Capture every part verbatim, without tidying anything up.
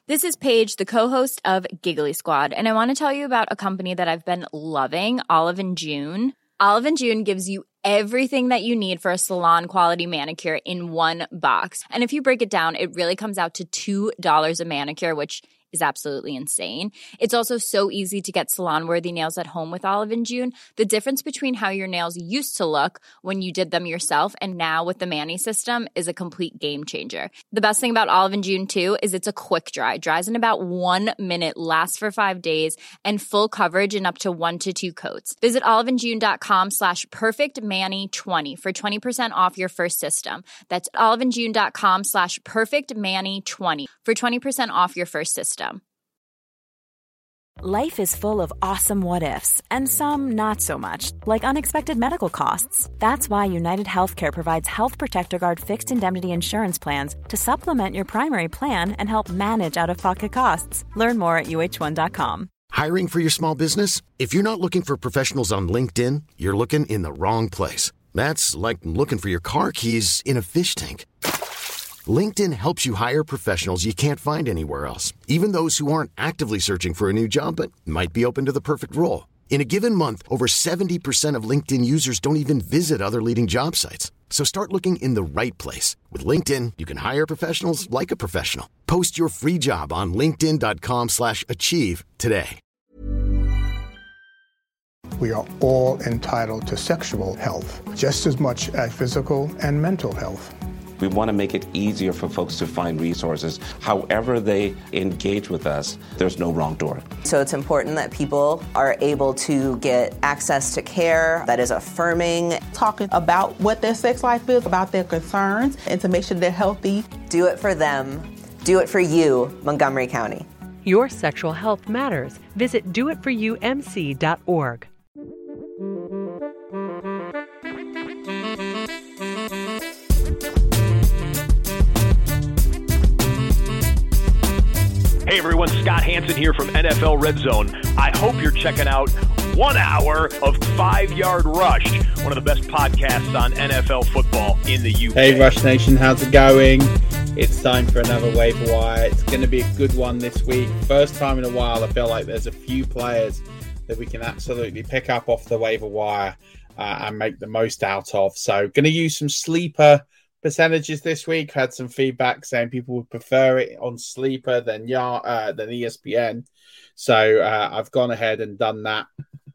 This is Paige, the co-host of Giggly Squad, and I want to tell you about a company that I've been loving, Olive and June. Olive and June gives you everything that you need for a salon-quality manicure in one box. And if you break it down, it really comes out to two dollars a manicure, which is absolutely insane. It's also so easy to get salon-worthy nails at home with Olive and June. The difference between how your nails used to look when you did them yourself and now with the Mani system is a complete game changer. The best thing about Olive and June, too, is it's a quick dry. Dries in about one minute, lasts for five days, and full coverage in up to one to two coats. Visit oliveandjune.com slash perfectmani20 for twenty percent off your first system. That's oliveandjune.com slash perfectmani20 for twenty percent off your first system. Life is full of awesome what-ifs, and some not so much, like unexpected medical costs. That's why United Healthcare provides Health Protector Guard fixed indemnity insurance plans to supplement your primary plan and help manage out-of-pocket costs. Learn more at U H one dot com. Hiring for your small business? If you're not looking for professionals on LinkedIn, you're looking in the wrong place. That's like looking for your car keys in a fish tank. LinkedIn helps you hire professionals you can't find anywhere else, even those who aren't actively searching for a new job but might be open to the perfect role. In a given month, over seventy percent of LinkedIn users don't even visit other leading job sites. So start looking in the right place. With LinkedIn, you can hire professionals like a professional. Post your free job on linkedin.com slash achieve today. We are all entitled to sexual health, just as much as physical and mental health. We want to make it easier for folks to find resources. However they engage with us, there's no wrong door. So it's important that people are able to get access to care that is affirming. Talking about what their sex life is, about their concerns, and to make sure they're healthy. Do it for them. Do it for you, Montgomery County. Your sexual health matters. Visit do it for you m c dot org. Hey everyone, Scott Hansen here from N F L Red Zone. I hope you're checking out one hour of Five Yard Rush, one of the best podcasts on N F L football in the U K. Hey Rush Nation, how's it going? It's time for another waiver wire. It's going to be a good one this week. First time in a while, I feel like there's a few players that we can absolutely pick up off the waiver wire uh, and make the most out of. So going to use some sleeper percentages this week. Had some feedback saying people would prefer it on Sleeper than Yar, uh, than E S P N. So uh, I've gone ahead and done that.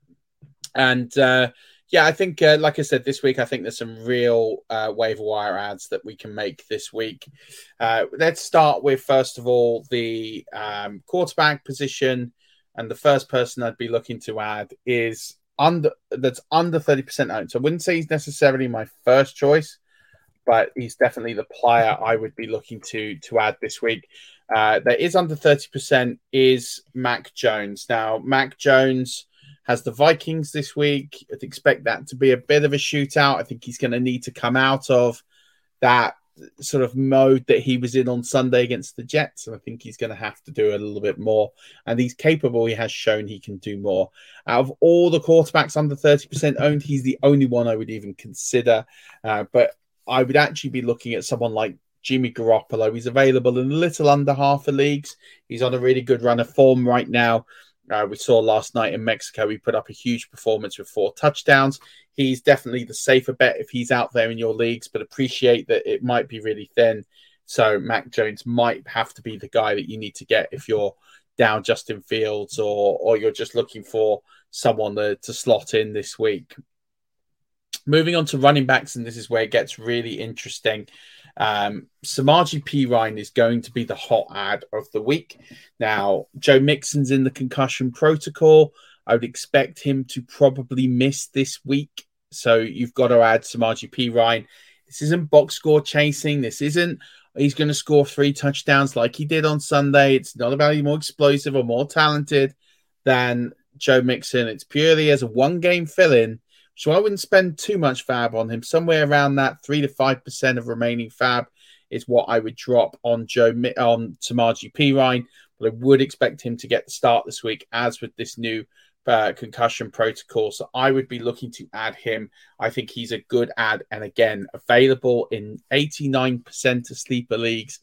And uh, yeah, I think, uh, like I said, this week, I think there's some real uh, waiver wire ads that we can make this week. Uh, let's start with, first of all, the um, quarterback position. And the first person I'd be looking to add is under that's under thirty percent owned. So I wouldn't say he's necessarily my first choice, but he's definitely the player I would be looking to to add this week. Uh, that is under thirty percent is Mac Jones. Now, Mac Jones has the Vikings this week. I'd expect that to be a bit of a shootout. I think he's going to need to come out of that sort of mode that he was in on Sunday against the Jets, and I think he's going to have to do a little bit more. And he's capable. He has shown he can do more. Out of all the quarterbacks under thirty percent owned, he's the only one I would even consider. Uh, but I would actually be looking at someone like Jimmy Garoppolo. He's available in a little under half the leagues. He's on a really good run of form right now. Uh, we saw last night in Mexico, he put up a huge performance with four touchdowns. He's definitely the safer bet if he's out there in your leagues, but appreciate that it might be really thin. So Mac Jones might have to be the guy that you need to get if you're down Justin Fields or or you're just looking for someone to, to slot in this week. Moving on to running backs, and this is where it gets really interesting. Um, Samaje Perine is going to be the hot ad of the week. Now, Joe Mixon's in the concussion protocol. I would expect him to probably miss this week. So you've got to add Samaje Perine. This isn't box score chasing. This isn't he's going to score three touchdowns like he did on Sunday. It's not about he's more explosive or more talented than Joe Mixon. It's purely as a one-game fill-in. So I wouldn't spend too much fab on him. Somewhere around that three to five percent of remaining fab is what I would drop on Joe on Samaje Perine. But I would expect him to get the start this week, as with this new uh, concussion protocol. So I would be looking to add him. I think he's a good ad, and again, available in eighty-nine percent of sleeper leagues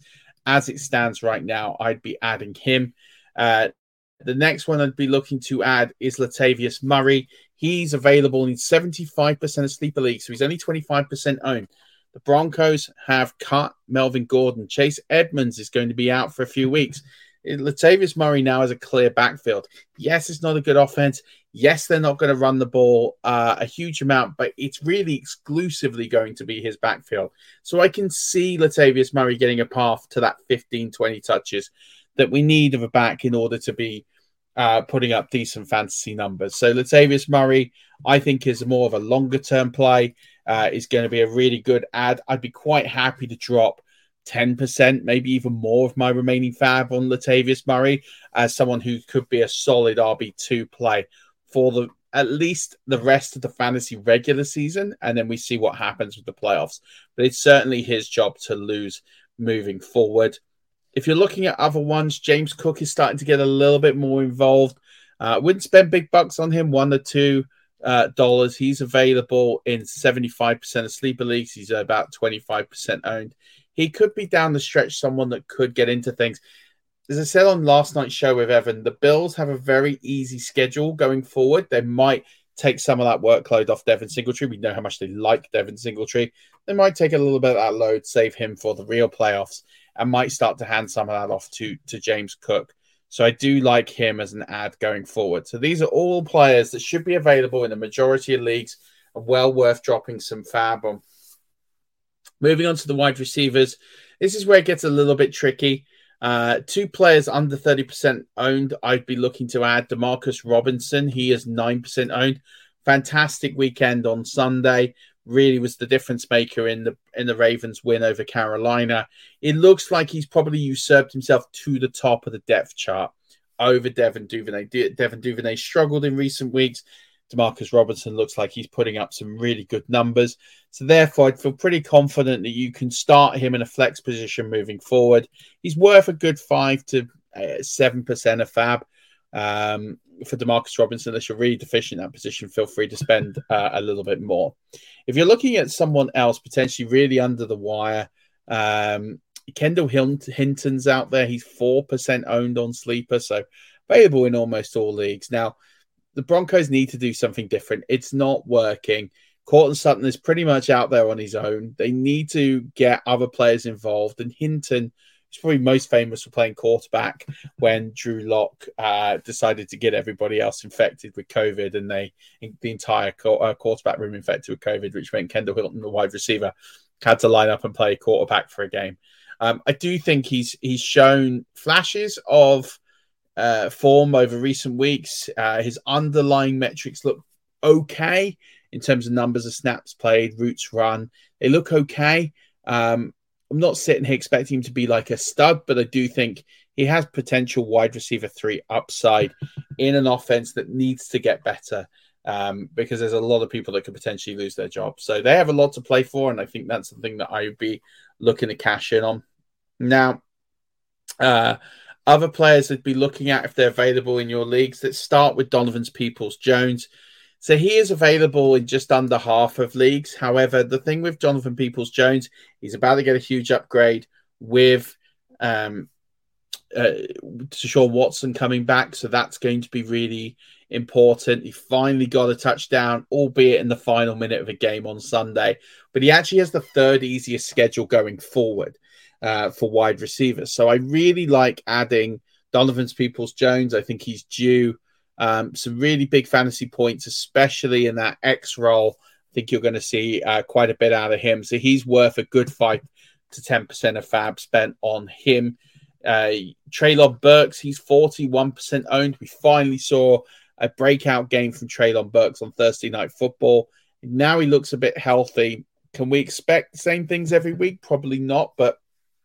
as it stands right now, I'd be adding him. Uh, the next one I'd be looking to add is Latavius Murray. He's available in seventy-five percent of sleeper leagues, so he's only twenty-five percent owned. The Broncos have cut Melvin Gordon. Chase Edmonds is going to be out for a few weeks. Latavius Murray now has a clear backfield. Yes, it's not a good offense. Yes, they're not going to run the ball uh, a huge amount, but it's really exclusively going to be his backfield. So I can see Latavius Murray getting a path to that fifteen, twenty touches that we need of a back in order to be uh, putting up decent fantasy numbers. So Latavius Murray, I think, is more of a longer-term play. Uh, is going to be a really good ad. I'd be quite happy to drop ten percent, maybe even more of my remaining fab on Latavius Murray as someone who could be a solid R B two play for the at least the rest of the fantasy regular season, and then we see what happens with the playoffs. But it's certainly his job to lose moving forward. If you're looking at other ones, James Cook is starting to get a little bit more involved. I uh, wouldn't spend big bucks on him, one or two uh, dollars. He's available in seventy-five percent of sleeper leagues. He's about twenty-five percent owned. He could be down the stretch someone that could get into things. As I said on last night's show with Evan, the Bills have a very easy schedule going forward. They might take some of that workload off Devin Singletary. We know how much they like Devin Singletary. They might take a little bit of that load, save him for the real playoffs, and might start to hand some of that off to, to James Cook. So I do like him as an ad going forward. So these are all players that should be available in the majority of leagues and well worth dropping some fab on. Moving on to the wide receivers, this is where it gets a little bit tricky. Uh, two players under thirty percent owned, I'd be looking to add. DeMarcus Robinson, he is nine percent owned. Fantastic weekend on Sunday. Really was the difference maker in the in the Ravens' win over Carolina. It looks like he's probably usurped himself to the top of the depth chart over Devin Duvernay. De- Devin Duvernay struggled in recent weeks. DeMarcus Robinson looks like he's putting up some really good numbers. So therefore, I'd feel pretty confident that you can start him in a flex position moving forward. He's worth a good five to seven percent of fab. Um, for DeMarcus Robinson, unless you're really deficient in that position, feel free to spend uh, a little bit more. If you're looking at someone else potentially really under the wire, um, Kendall Hinton's out there. He's four percent owned on Sleeper, so available in almost all leagues. Now, the Broncos need to do something different. It's not working. Courtland Sutton is pretty much out there on his own. They need to get other players involved. And Hinton is probably most famous for playing quarterback when Drew Lock uh, decided to get everybody else infected with COVID, and they the entire uh, quarterback room infected with COVID, which meant Kendall Hilton, the wide receiver, had to line up and play quarterback for a game. Um, I do think he's he's shown flashes of Uh, form over recent weeks. Uh, his underlying metrics look okay in terms of numbers of snaps played, routes run. They look okay. Um, I'm not sitting here expecting him to be like a stud, but I do think he has potential wide receiver three upside in an offense that needs to get better um, because there's a lot of people that could potentially lose their job. So they have a lot to play for, and I think that's something that I would be looking to cash in on. Now, uh, other players that be looking at if they're available in your leagues, let's start with Donovan Peoples-Jones. So he is available in just under half of leagues. However, the thing with Donovan Peoples-Jones, he's about to get a huge upgrade with um, uh, Deshaun Watson coming back. So that's going to be really important. He finally got a touchdown, albeit in the final minute of a game on Sunday. But he actually has the third easiest schedule going forward. Uh, for wide receivers. So I really like adding Donovan Peoples-Jones. I think he's due um, some really big fantasy points, especially in that X role. I think you're going to see uh, quite a bit out of him. So he's worth a good five to ten percent of fab spent on him. Uh, Treylon Burks, he's forty-one percent owned. We finally saw a breakout game from Treylon Burks on Thursday Night Football. Now he looks a bit healthy. Can we expect the same things every week? Probably not, but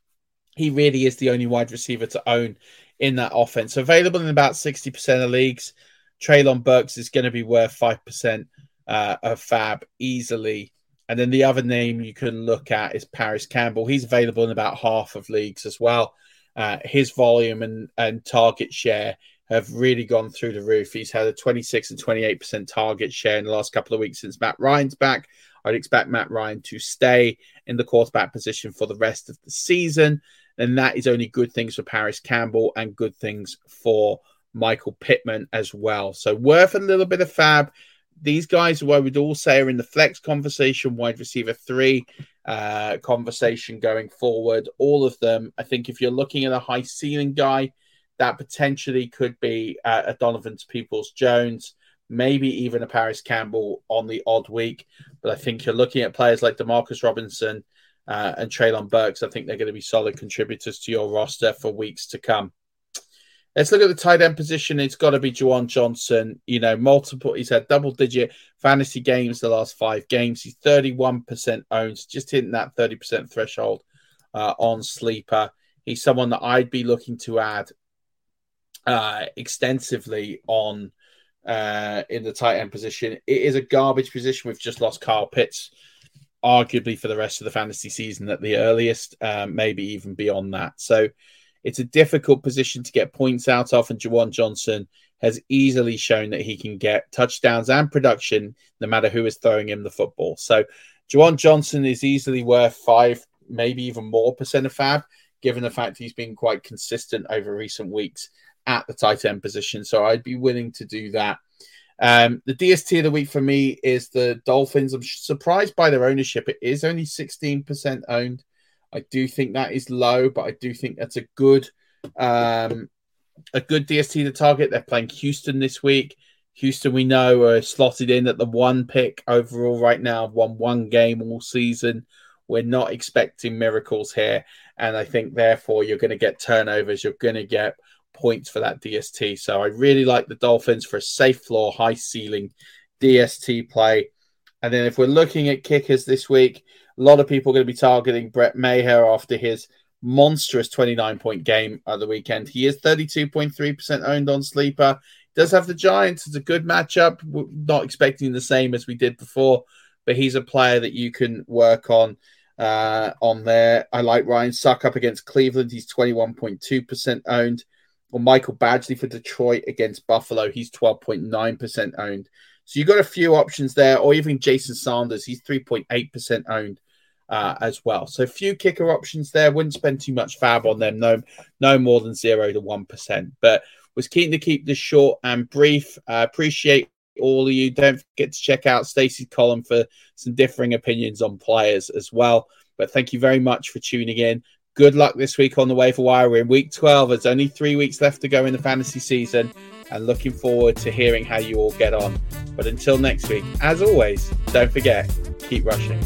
he really is the only wide receiver to own in that offense. So available in about sixty percent of leagues. Treylon Burks is going to be worth five percent uh, of fab easily. And then the other name you can look at is Paris Campbell. He's available in about half of leagues as well. Uh, his volume and, and target share have really gone through the roof. He's had a twenty-six and twenty-eight percent target share in the last couple of weeks since Matt Ryan's back. I'd expect Matt Ryan to stay in the quarterback position for the rest of the season. then that is only good things for Paris Campbell and good things for Michael Pittman as well. So worth a little bit of fab. These guys, who I would all say are in the flex conversation, wide receiver three uh, conversation going forward. All of them, I think if you're looking at a high ceiling guy, that potentially could be uh, a Donovan Peoples-Jones, maybe even a Paris Campbell on the odd week. But I think you're looking at players like Demarcus Robinson uh, and Treylon Burks. I think they're going to be solid contributors to your roster for weeks to come. Let's look at the tight end position. It's got to be Juwan Johnson. You know, multiple. He's had double-digit fantasy games the last five games. He's thirty-one percent owned, just hitting that thirty percent threshold uh, on Sleeper. He's someone that I'd be looking to add uh, extensively on uh, in the tight end position. It is a garbage position. We've just lost Kyle Pitts, arguably for the rest of the fantasy season at the earliest, uh, maybe even beyond that. So it's a difficult position to get points out of, and Juwan Johnson has easily shown that he can get touchdowns and production no matter who is throwing him the football. So Juwan Johnson is easily worth five, maybe even more percent of fab, given the fact he's been quite consistent over recent weeks at the tight end position. So I'd be willing to do that. Um, the D S T of the week for me is the Dolphins. I'm surprised by their ownership. It is only sixteen percent owned. I do think that is low, but I do think that's a good um, a good D S T to target. They're playing Houston this week. Houston, we know, are slotted in at the one pick overall right now, won one game all season. We're not expecting miracles here. And I think, therefore, you're going to get turnovers. You're going to get points for that D S T. So I really like the Dolphins for a safe floor, high ceiling D S T play. And then if we're looking at kickers this week, a lot of people are going to be targeting Brett Maher after his monstrous twenty-nine point game at the weekend. He is thirty-two point three percent owned on Sleeper. Does have the Giants. It's a good matchup. We're not expecting the same as we did before, but he's a player that you can work on uh, on there. I like Ryan Suck up against Cleveland. He's twenty-one point two percent owned. Or Michael Badgley for Detroit against Buffalo. He's twelve point nine percent owned. So you've got a few options there, or even Jason Sanders. He's three point eight percent owned uh, as well. So a few kicker options there. Wouldn't spend too much fab on them. No, no more than zero to one percent. But was keen to keep this short and brief. Uh, appreciate all of you. Don't forget to check out Stacey's column for some differing opinions on players as well. But thank you very much for tuning in. Good luck this week on the waiver wire. We're in week twelve. There's only three weeks left to go in the fantasy season, and looking forward to hearing how you all get on. But until next week, as always, don't forget, keep rushing.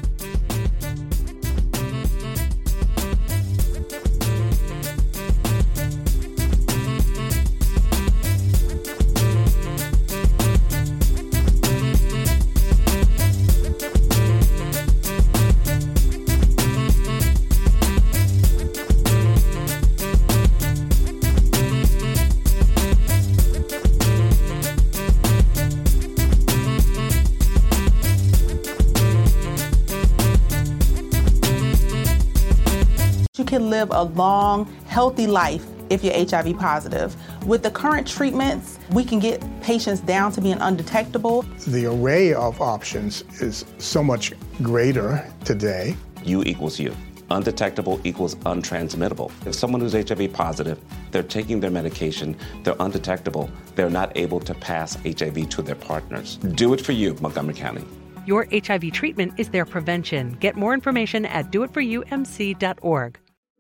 Can live a long, healthy life if you're H I V positive. With the current treatments, we can get patients down to being undetectable. The array of options is so much greater today. U equals U. Undetectable equals untransmittable. If someone who's H I V positive, they're taking their medication, they're undetectable, they're not able to pass H I V to their partners. Do it for you, Montgomery County. Your H I V treatment is their prevention. Get more information at do it for you M C dot org.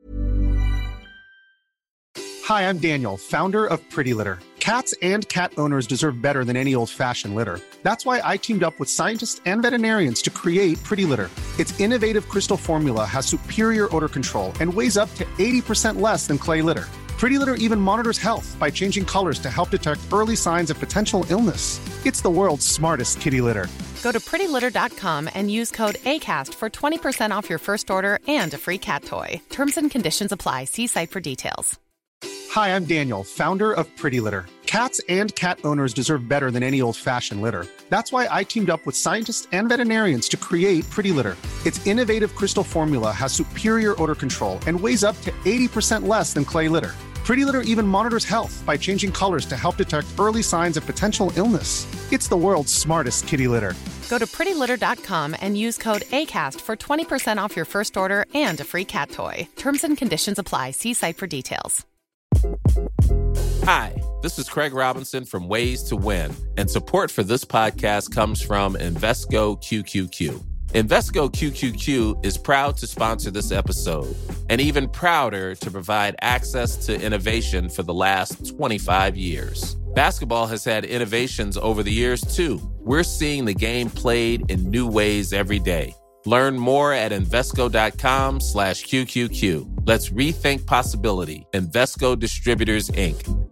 Hi, I'm Daniel, founder of Pretty Litter. Cats and cat owners deserve better than any old-fashioned litter. That's why I teamed up with scientists and veterinarians to create Pretty Litter. Its innovative crystal formula has superior odor control and weighs up to eighty percent less than clay litter. Pretty Litter even monitors health by changing colors to help detect early signs of potential illness. It's the world's smartest kitty litter. Go to pretty litter dot com and use code ACAST for twenty percent off your first order and a free cat toy. Terms and conditions apply. See site for details. Hi, I'm Daniel, founder of Pretty Litter. Cats and cat owners deserve better than any old-fashioned litter. That's why I teamed up with scientists and veterinarians to create Pretty Litter. Its innovative crystal formula has superior odor control and weighs up to eighty percent less than clay litter. Pretty Litter even monitors health by changing colors to help detect early signs of potential illness. It's the world's smartest kitty litter. Go to pretty litter dot com and use code ACAST for twenty percent off your first order and a free cat toy. Terms and conditions apply. See site for details. Hi, this is Craig Robinson from Ways to Win, and support for this podcast comes from Invesco Q Q Q. Invesco Q Q Q is proud to sponsor this episode, and even prouder to provide access to innovation for the last twenty-five years. Basketball has had innovations over the years, too. We're seeing the game played in new ways every day. Learn more at Invesco.com slash QQQ. Let's rethink possibility. Invesco Distributors, Incorporated.